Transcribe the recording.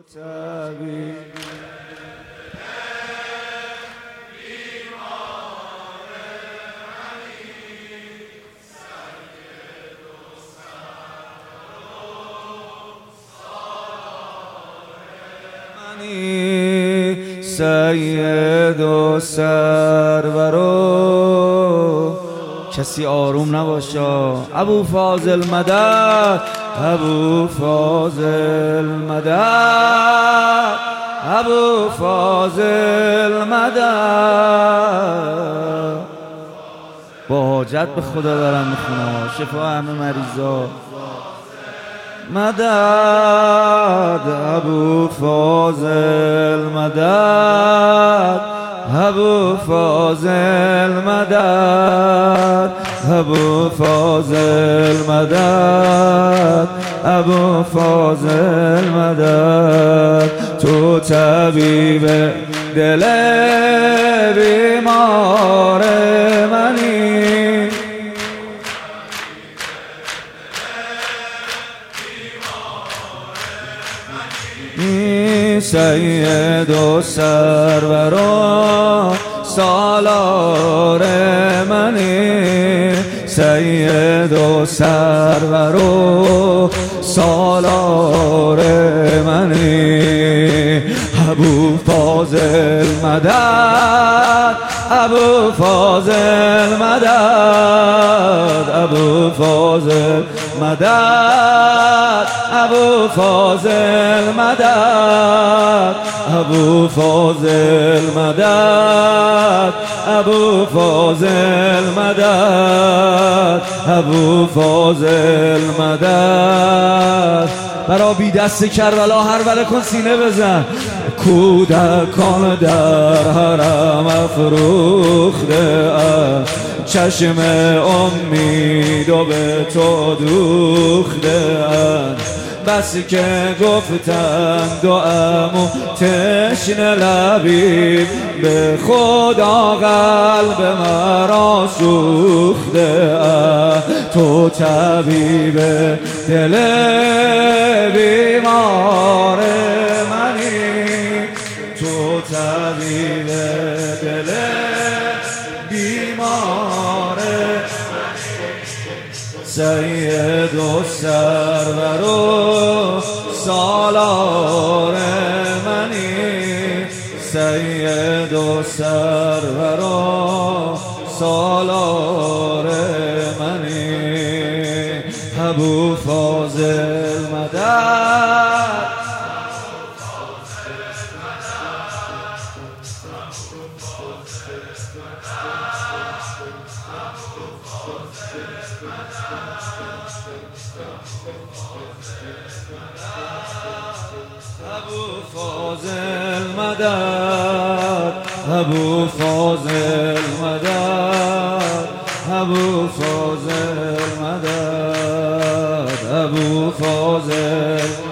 طبیب سید و سرورو کسی آروم نباشه. ابو فاضل مدد، ابو فاضل مدد، ابو فاضل مدد. با حاجت به خدا دارم میخونم، شفا همه مریضا. مدد ابو فاضل مدد، ابو فاضل مدد، ابو فاضل مدد، ابو فاضل مدد. تو طبیب دل بیمار منی، سید و سرور و سالار منی، سید و سرور و سالار منی. ابو فاضل مدد، ابو فاضل مدد، ابو فاضل مدد، ابو فاضل مدد، ابو فاضل مدد، ابو فاضل مدد، ابو فاضل مدد. برا بی دست کربلا هر وله کن سینه بزن. کودکان در حرم افروخته ام، چشم امید و به تو دوخته ام. بسی که گفتند و امو تشنه لبید، به خدا قلب مرا سوخته ام. تو طبیب دل بیمار منی، تو طبیب دل بیمار سید و سرور و سالار منی، سید و سرور و سالار منی. ابو فاضل مدد، ابو فاضل مدد، ابو فاضل مدد، ابو فاضل مدد، ابو فاضل